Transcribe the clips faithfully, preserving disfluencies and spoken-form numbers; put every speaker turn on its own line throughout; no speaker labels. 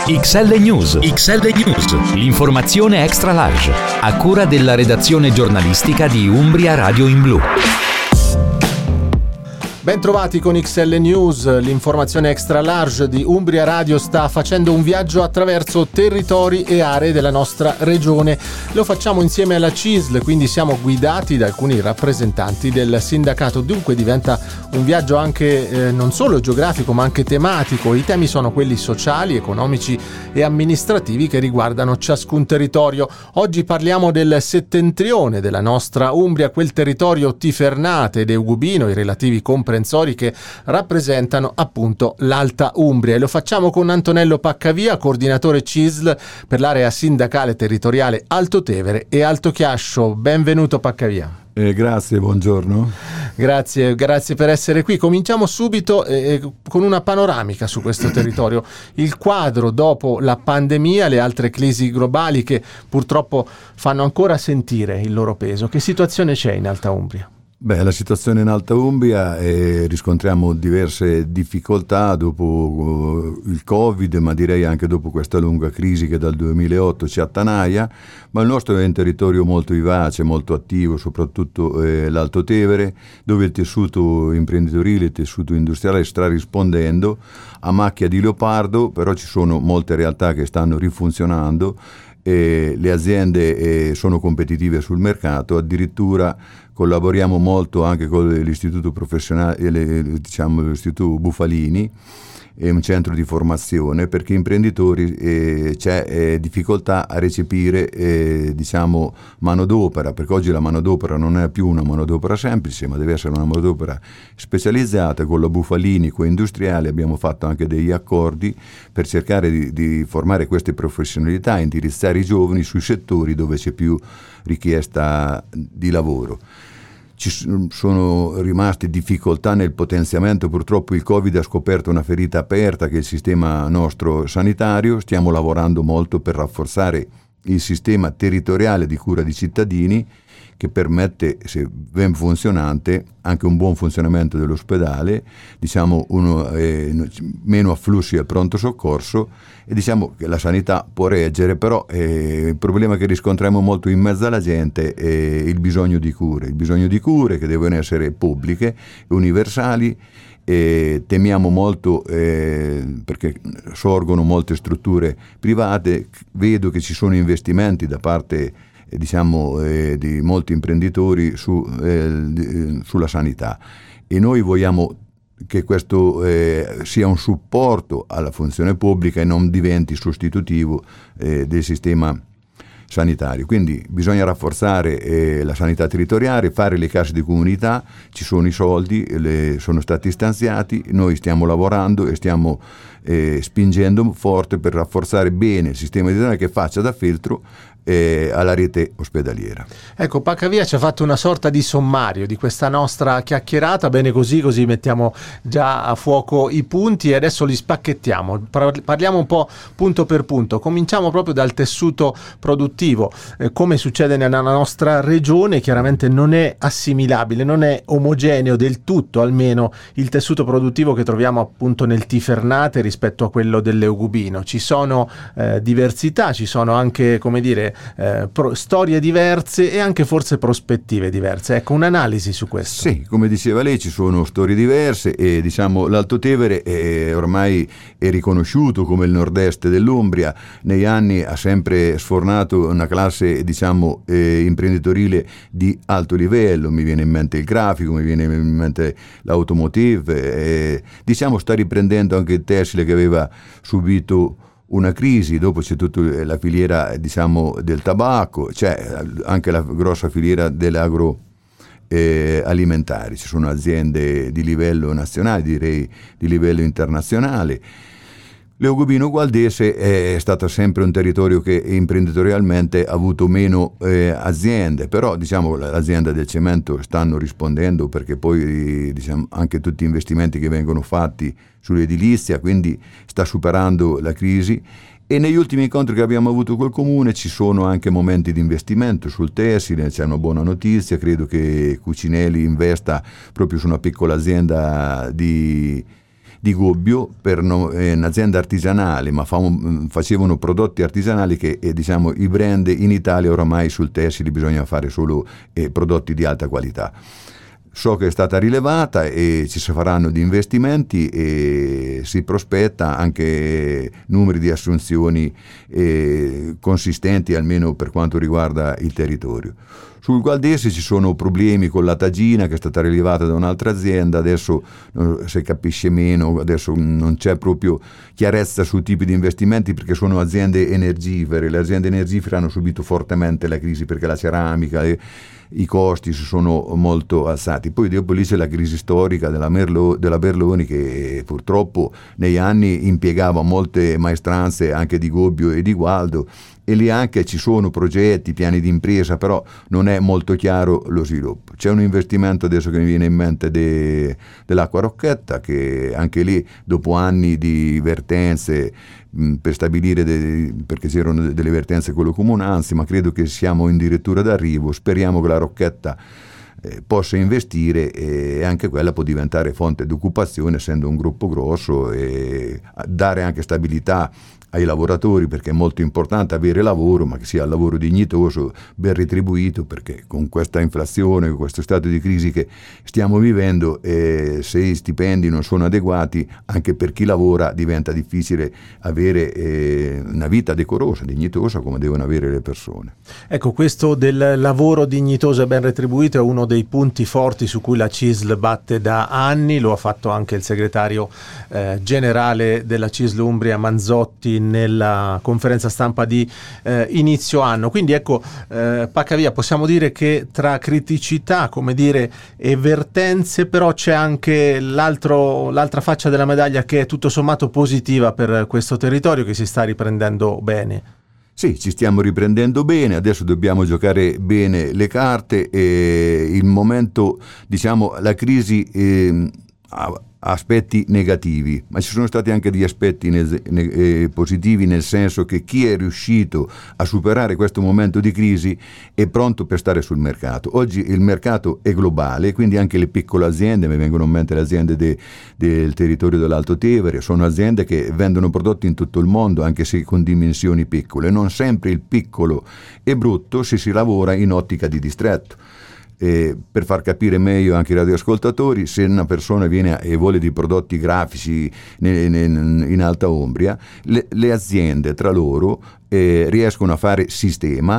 X L News. X L News. L'informazione extra large. A cura della redazione giornalistica di Umbria Radio in Blu.
Ben trovati con X L News, l'informazione extra large di Umbria Radio sta facendo un viaggio attraverso territori e aree della nostra regione. Lo facciamo insieme alla C I S L, quindi siamo guidati da alcuni rappresentanti del sindacato. Dunque diventa un viaggio anche eh, non solo geografico ma anche tematico. I temi sono quelli sociali, economici e amministrativi che riguardano ciascun territorio. Oggi parliamo del settentrione della nostra Umbria, quel territorio tifernate ed eugubino, i relativi comprensori che rappresentano appunto l'Alta Umbria, e lo facciamo con Antonello Paccavia, coordinatore C I S L per l'area sindacale territoriale Alto Tevere e Alto Chiascio. Benvenuto Paccavia.
Eh, grazie, buongiorno.
Grazie, grazie per essere qui. Cominciamo subito eh, con una panoramica su questo territorio. Il quadro dopo la pandemia, le altre crisi globali che purtroppo fanno ancora sentire il loro peso. Che situazione c'è in Alta Umbria?
Beh, la situazione in Alta Umbria, eh, riscontriamo diverse difficoltà dopo uh, il Covid, ma direi anche dopo questa lunga crisi che dal duemilaotto ci attanaia, ma il nostro è un territorio molto vivace, molto attivo, soprattutto eh, l'Alto Tevere, dove il tessuto imprenditoriale, il tessuto industriale sta rispondendo a macchia di leopardo, però ci sono molte realtà che stanno rifunzionando. E le aziende eh, sono competitive sul mercato, addirittura collaboriamo molto anche con l'istituto professionale, eh, diciamo l'istituto Bufalini, è un centro di formazione, perché imprenditori eh, c'è eh, difficoltà a recepire eh, diciamo manodopera, perché oggi la manodopera non è più una manodopera semplice, ma deve essere una manodopera specializzata. Con la Bufalini, con industriali, abbiamo fatto anche degli accordi per cercare di, di formare queste professionalità, indirizzare i giovani sui settori dove c'è più richiesta di lavoro. Ci sono rimaste difficoltà nel potenziamento, purtroppo il Covid ha scoperto una ferita aperta che è il sistema nostro sanitario. Stiamo lavorando molto per rafforzare il sistema territoriale di cura di cittadini, che permette, se ben funzionante, anche un buon funzionamento dell'ospedale, diciamo uno, eh, meno afflussi al pronto soccorso, e diciamo che la sanità può reggere, però eh, il problema che riscontriamo molto in mezzo alla gente è il bisogno di cure, il bisogno di cure che devono essere pubbliche, universali. E temiamo molto eh, perché sorgono molte strutture private. Vedo che ci sono investimenti da parte eh, diciamo eh, di molti imprenditori su, eh, di, sulla sanità, e noi vogliamo che questo eh, sia un supporto alla funzione pubblica e non diventi sostitutivo eh, del sistema sanitario. Quindi bisogna rafforzare eh, la sanità territoriale, fare le case di comunità, ci sono i soldi, le, sono stati stanziati, noi stiamo lavorando e stiamo eh, spingendo forte per rafforzare bene il sistema territoriale che faccia da filtro eh, alla rete ospedaliera.
Ecco, Paccavia ci ha fatto una sorta di sommario di questa nostra chiacchierata, bene così, così mettiamo già a fuoco i punti e adesso li spacchettiamo. Parliamo un po' punto per punto. Cominciamo proprio dal tessuto produttivo. Eh, come succede nella nostra regione, chiaramente non è assimilabile, non è omogeneo del tutto, almeno il tessuto produttivo che troviamo appunto nel Tifernate rispetto a quello dell'Eugubino. Ci sono eh, diversità, ci sono anche, come dire, Eh, pro, storie diverse e anche forse prospettive diverse. Ecco, un'analisi su questo.
Sì, come diceva lei, ci sono storie diverse e diciamo l'Alto Tevere è, ormai è riconosciuto come il nord-est dell'Umbria. Negli anni ha sempre sfornato una classe diciamo eh, imprenditoriale di alto livello. Mi viene in mente il grafico, mi viene in mente l'automotive, eh, diciamo sta riprendendo anche il tessile che aveva subito una crisi. Dopo c'è tutta la filiera diciamo del tabacco, c'è anche la grossa filiera dell'agro eh, alimentari, ci sono aziende di livello nazionale, direi di livello internazionale. L'Eugubino Gualdese è stato sempre un territorio che imprenditorialmente ha avuto meno eh, aziende, però diciamo l'azienda del cemento stanno rispondendo, perché poi diciamo anche tutti gli investimenti che vengono fatti sull'edilizia, quindi sta superando la crisi. E negli ultimi incontri che abbiamo avuto col comune ci sono anche momenti di investimento sul tessile. C'è una buona notizia, credo che Cucinelli investa proprio su una piccola azienda di di Gubbio per no, eh, un'azienda artigianale, ma fa un, facevano prodotti artigianali che eh, diciamo i brand in Italia oramai sul tessile bisogna fare solo eh, prodotti di alta qualità. So che è stata rilevata e ci si faranno di investimenti e si prospetta anche numeri di assunzioni eh, consistenti almeno per quanto riguarda il territorio. Sul Gualdese ci sono problemi con la tagina che è stata rilevata da un'altra azienda, adesso si capisce meno, adesso non c'è proprio chiarezza sui tipi di investimenti perché sono aziende energivore, le aziende energivore hanno subito fortemente la crisi perché la ceramica e i costi si sono molto alzati. Poi dopo lì c'è la crisi storica della, Merlo, della Berloni che purtroppo negli anni impiegava molte maestranze anche di Gubbio e di Gualdo e lì anche ci sono progetti, piani di impresa, però non è molto chiaro lo sviluppo. C'è un investimento adesso che mi viene in mente de, dell'Acqua Rocchetta che anche lì dopo anni di vertenze mh, per stabilire de, perché c'erano delle vertenze con le comunanze, ma credo che siamo in dirittura d'arrivo, speriamo che la Rocchetta eh, possa investire e anche quella può diventare fonte di occupazione essendo un gruppo grosso e dare anche stabilità ai lavoratori perché è molto importante avere lavoro ma che sia lavoro dignitoso, ben retribuito perché con questa inflazione, con questo stato di crisi che stiamo vivendo eh, se i stipendi non sono adeguati anche per chi lavora diventa difficile avere eh, una vita decorosa, dignitosa come devono avere le persone.
Ecco, questo del lavoro dignitoso e ben retribuito è uno dei punti forti su cui la C I S L batte da anni, lo ha fatto anche il segretario eh, generale della C I S L Umbria Manzotti nella conferenza stampa di eh, inizio anno. Quindi ecco, eh, Paccavia, possiamo dire che tra criticità, come dire, e vertenze, però c'è anche l'altro, l'altra faccia della medaglia che è tutto sommato positiva per questo territorio che si sta riprendendo bene.
Sì, ci stiamo riprendendo bene, adesso dobbiamo giocare bene le carte e il momento, diciamo, la crisi eh, ha aspetti negativi, ma ci sono stati anche degli aspetti ne- ne- eh, positivi nel senso che chi è riuscito a superare questo momento di crisi è pronto per stare sul mercato. Oggi il mercato è globale, quindi anche le piccole aziende, mi vengono in mente le aziende de- del territorio dell'Alto Tevere, sono aziende che vendono prodotti in tutto il mondo anche se con dimensioni piccole. Non sempre il piccolo è brutto se si lavora in ottica di distretto. Eh, per far capire meglio anche ai radioascoltatori, se una persona viene e vuole dei prodotti grafici ne, ne, in Alta Umbria, le, le aziende tra loro eh, riescono a fare sistema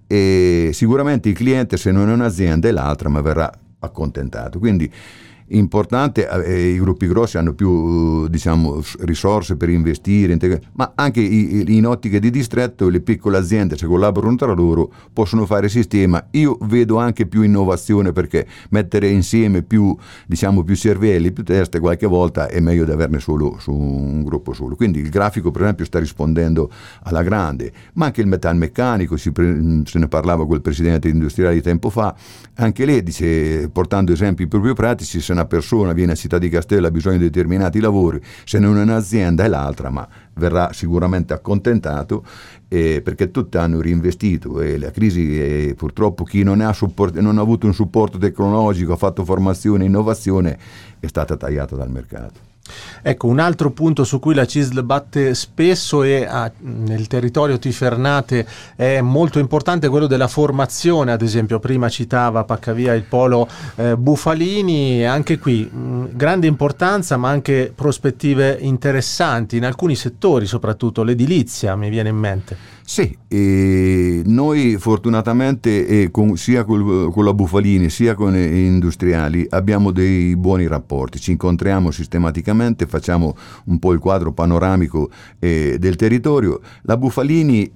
e sicuramente il cliente, se non è un'azienda è l'altra, ma verrà accontentato. Quindi importante, eh, i gruppi grossi hanno più diciamo risorse per investire, ma anche i, in ottiche di distretto le piccole aziende se collaborano tra loro possono fare sistema. Io vedo anche più innovazione perché mettere insieme più diciamo più cervelli, più teste qualche volta è meglio di averne solo su un gruppo solo. Quindi il grafico per esempio sta rispondendo alla grande, ma anche il metalmeccanico, si pre- se ne parlava col presidente industriale di tempo fa, anche lei dice, portando esempi proprio pratici, se una persona viene a Città di Castello ha bisogno di determinati lavori, se non è un'azienda è l'altra, ma verrà sicuramente accontentato eh, perché tutti hanno reinvestito e la crisi eh, purtroppo chi non ha, support- non ha avuto un supporto tecnologico, ha fatto formazione e innovazione è stata tagliata dal mercato.
Ecco, un altro punto su cui la C I S L batte spesso e ah, nel territorio Tifernate è molto importante quello della formazione. Ad esempio prima citava Paccavia il polo eh, Bufalini, anche qui mh, grande importanza ma anche prospettive interessanti in alcuni settori, soprattutto l'edilizia mi viene in mente.
Sì, e noi fortunatamente eh, con, sia col, con la Bufalini sia con gli industriali abbiamo dei buoni rapporti, ci incontriamo sistematicamente, facciamo un po' il quadro panoramico eh, del territorio. La Bufalini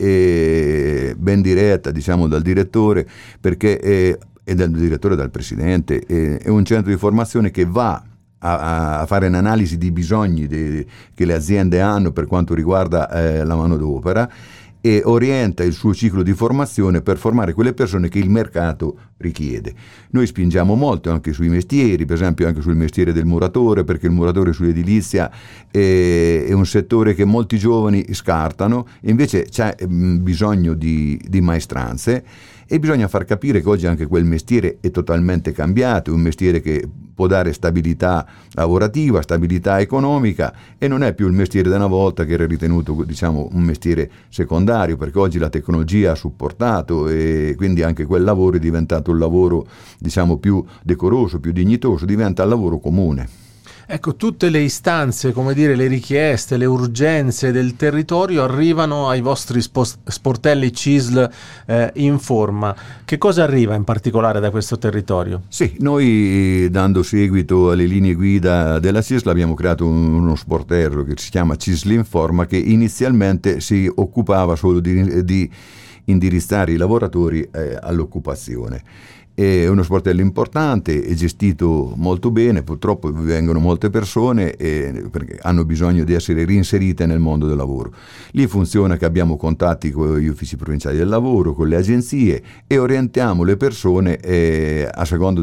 è ben diretta diciamo dal direttore perché è, e dal direttore e dal presidente, è, è un centro di formazione che va a, a fare un'analisi di bisogni de, che le aziende hanno per quanto riguarda eh, la manodopera e orienta il suo ciclo di formazione per formare quelle persone che il mercato richiede. Noi spingiamo molto anche sui mestieri, per esempio anche sul mestiere del muratore, perché il muratore sull'edilizia è, è un settore che molti giovani scartano e invece c'è mh, bisogno di, di maestranze e bisogna far capire che oggi anche quel mestiere è totalmente cambiato, è un mestiere che può dare stabilità lavorativa, stabilità economica, e non è più il mestiere da una volta che era ritenuto, diciamo, un mestiere secondario, perché oggi la tecnologia ha supportato e quindi anche quel lavoro è diventato un lavoro, diciamo, più decoroso, più dignitoso, diventa il lavoro comune.
Ecco, tutte le istanze, come dire, le richieste, le urgenze del territorio arrivano ai vostri spost- sportelli C I S L eh, Informa. Che cosa arriva in particolare da questo territorio?
Sì, noi, dando seguito alle linee guida della C I S L, abbiamo creato un, uno sportello che si chiama C I S L Informa, che inizialmente si occupava solo di, di indirizzare i lavoratori eh, all'occupazione. È uno sportello importante, è gestito molto bene, purtroppo vengono molte persone eh, perché hanno bisogno di essere reinserite nel mondo del lavoro. Lì funziona che abbiamo contatti con gli uffici provinciali del lavoro, con le agenzie, e orientiamo le persone eh, a secondo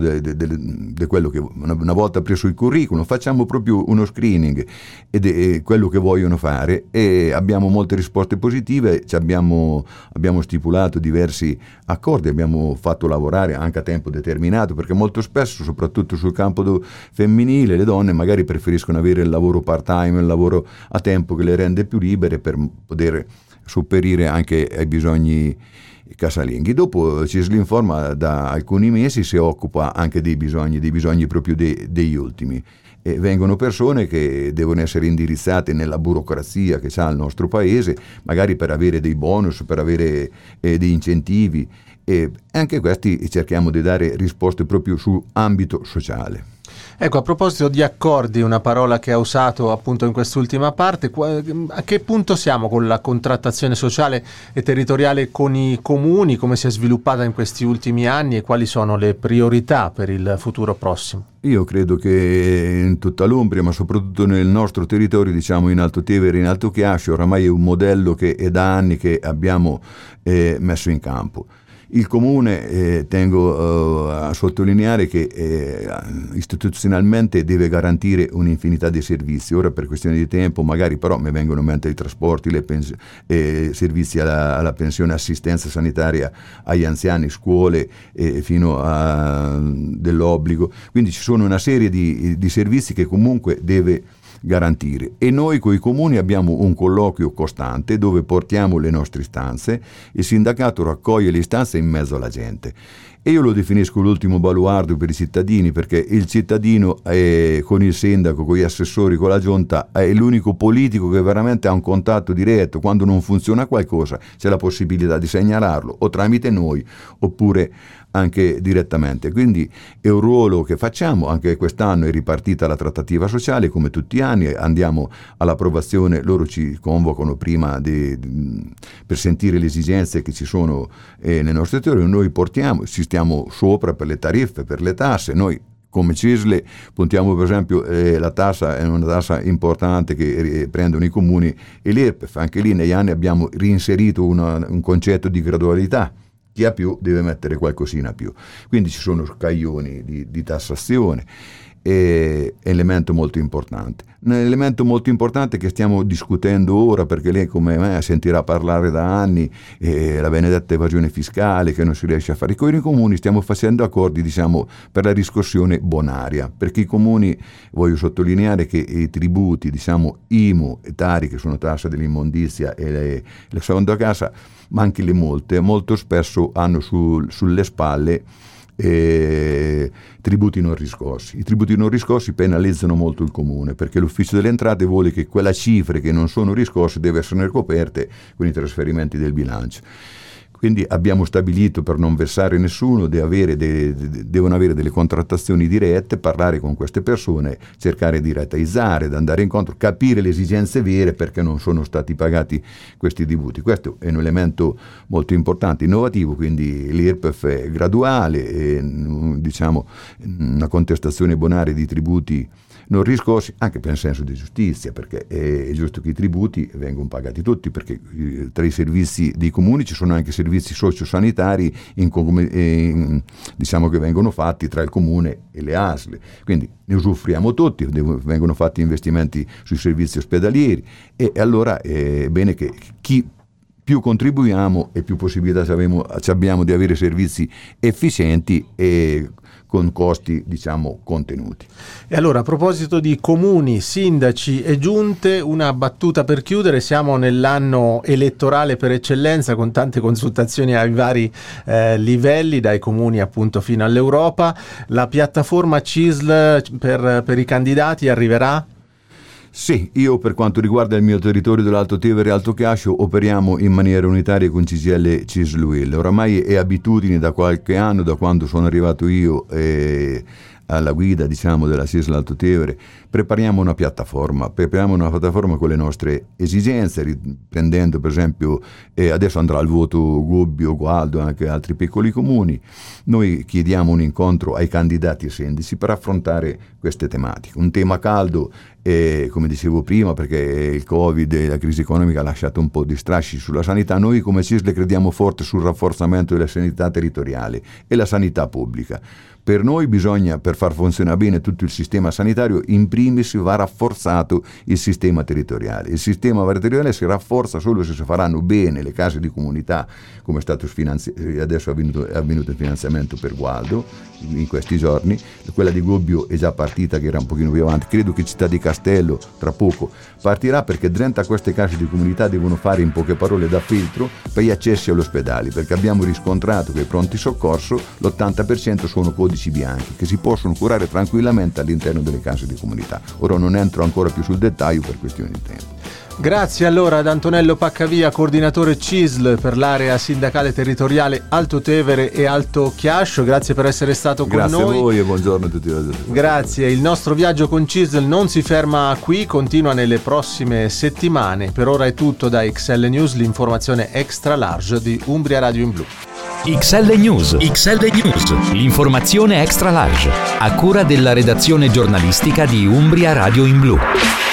di quello che una, una volta preso il curriculum facciamo proprio uno screening ed è quello che vogliono fare, e abbiamo molte risposte positive. Ci abbiamo, abbiamo stipulato diversi accordi, abbiamo fatto lavorare anche a tempo determinato, perché molto spesso, soprattutto sul campo femminile, le donne magari preferiscono avere il lavoro part-time, il lavoro a tempo che le rende più libere per poter sopperire anche ai bisogni casalinghi. Dopo C I S L Informa da alcuni mesi si occupa anche dei bisogni, dei bisogni proprio dei, degli ultimi. E vengono persone che devono essere indirizzate nella burocrazia che c'ha il nostro paese, magari per avere dei bonus, per avere eh, dei incentivi, e anche questi cerchiamo di dare risposte proprio su ambito sociale.
Ecco, a proposito di accordi, una parola che ha usato appunto in quest'ultima parte, a che punto siamo con la contrattazione sociale e territoriale con i comuni, come si è sviluppata in questi ultimi anni e quali sono le priorità per il futuro prossimo?
Io credo che in tutta l'Umbria, ma soprattutto nel nostro territorio, diciamo in Alto Tevere e in Alto Chiasso, oramai è un modello che è da anni che abbiamo eh, messo in campo. Il Comune, eh, tengo uh, a sottolineare che eh, istituzionalmente deve garantire un'infinità di servizi. Ora, per questione di tempo, magari però mi vengono in mente i trasporti, le pens- eh, servizi alla, alla pensione, assistenza sanitaria agli anziani, scuole, eh, fino a dell'obbligo. Quindi ci sono una serie di, di servizi che comunque deve garantire, e noi con i comuni abbiamo un colloquio costante dove portiamo le nostre istanze. Il sindacato raccoglie le istanze in mezzo alla gente, e io lo definisco l'ultimo baluardo per i cittadini, perché il cittadino è, con il sindaco, con gli assessori, con la giunta, è l'unico politico che veramente ha un contatto diretto. Quando non funziona qualcosa c'è la possibilità di segnalarlo o tramite noi oppure anche direttamente. Quindi è un ruolo che facciamo. Anche quest'anno è ripartita la trattativa sociale, come tutti gli anni andiamo all'approvazione, loro ci convocano prima di, di, per sentire le esigenze che ci sono eh, nel nostro territorio. Noi portiamo, ci stiamo sopra per le tariffe, per le tasse. Noi come C I S L puntiamo, per esempio, eh, la tassa è una tassa importante che eh, prendono i comuni, e l'I R P E F. Anche lì negli anni abbiamo reinserito una, un concetto di gradualità. Chi ha più deve mettere qualcosina più. Quindi ci sono scaglioni di, di tassazione, è elemento molto importante. Un elemento molto importante che stiamo discutendo ora, perché lei come me sentirà parlare da anni, eh, la benedetta evasione fiscale che non si riesce a fare. Con i comuni stiamo facendo accordi, diciamo, per la riscossione bonaria, perché i comuni, voglio sottolineare che i tributi, diciamo I M U e Tari, che sono tassa dell'immondizia e le, le seconda casa, ma anche le molte, molto spesso hanno sul, sulle spalle eh, tributi non riscossi. I tributi non riscossi penalizzano molto il comune, perché l'ufficio delle entrate vuole che quelle cifre che non sono riscosse devono essere coperte con i trasferimenti del bilancio. Quindi abbiamo stabilito, per non vessare nessuno, di avere de, de, devono avere delle contrattazioni dirette, parlare con queste persone, cercare di rateizzare, di andare incontro, capire le esigenze vere perché non sono stati pagati questi tributi. Questo è un elemento molto importante, innovativo. Quindi l'I R P E F è graduale, e, diciamo, una contestazione bonaria di tributi non riscossi, anche per il senso di giustizia, perché è giusto che i tributi vengono pagati tutti, perché tra i servizi dei comuni ci sono anche servizi sociosanitari in, in, diciamo che vengono fatti tra il comune e le A S L, quindi ne usufruiamo tutti, vengono fatti investimenti sui servizi ospedalieri, e allora è bene che chi più contribuiamo e più possibilità abbiamo, abbiamo di avere servizi efficienti e con costi, diciamo, contenuti.
E allora, a proposito di comuni, sindaci e giunte, una battuta per chiudere: siamo nell'anno elettorale per eccellenza, con tante consultazioni ai vari eh, livelli, dai comuni appunto fino all'Europa. La piattaforma C I S L per, per i candidati arriverà?
Sì, io per quanto riguarda il mio territorio dell'Alto Tevere e Alto Chiascio operiamo in maniera unitaria con C G I L C I S L U I L. Oramai è abitudine da qualche anno, da quando sono arrivato io eh, alla guida, diciamo, della C I S L Alto Tevere. Prepariamo una piattaforma, prepariamo una piattaforma con le nostre esigenze, riprendendo per esempio, eh, adesso andrà al voto Gubbio, Gualdo e anche altri piccoli comuni. Noi chiediamo un incontro ai candidati e sindaci per affrontare queste tematiche. Un tema caldo, eh, come dicevo prima, perché il Covid e la crisi economica ha lasciato un po' di strascichi sulla sanità. Noi come C I S L crediamo forte sul rafforzamento della sanità territoriale e la sanità pubblica. Per noi bisogna, per far funzionare bene tutto il sistema sanitario, in primis va rafforzato il sistema territoriale. Il sistema territoriale si rafforza solo se si faranno bene le case di comunità, come è stato finanzi- adesso è avvenuto, è avvenuto il finanziamento per Gualdo in questi giorni. Quella di Gubbio è già partita, che era un pochino più avanti. Credo che Città di Castello tra poco partirà, perché dentro a queste case di comunità devono fare, in poche parole, da filtro per gli accessi agli ospedali, perché abbiamo riscontrato che i pronti soccorso l'ottanta per cento sono codici bianchi che si possono curare tranquillamente all'interno delle case di comunità. Ora non entro ancora più sul dettaglio per questioni di tempo.
Grazie allora ad Antonello Paccavia, coordinatore C I S L per l'area sindacale territoriale Alto Tevere e Alto Chiascio. Grazie per essere stato con
Grazie
noi.
Grazie a voi e buongiorno a tutti.
Grazie. Il nostro viaggio con C I S L non si ferma qui, continua nelle prossime settimane. Per ora è tutto da X L News, l'informazione extra large di Umbria Radio in Blu.
X L News. X L News, l'informazione extra large, a cura della redazione giornalistica di Umbria Radio in Blu.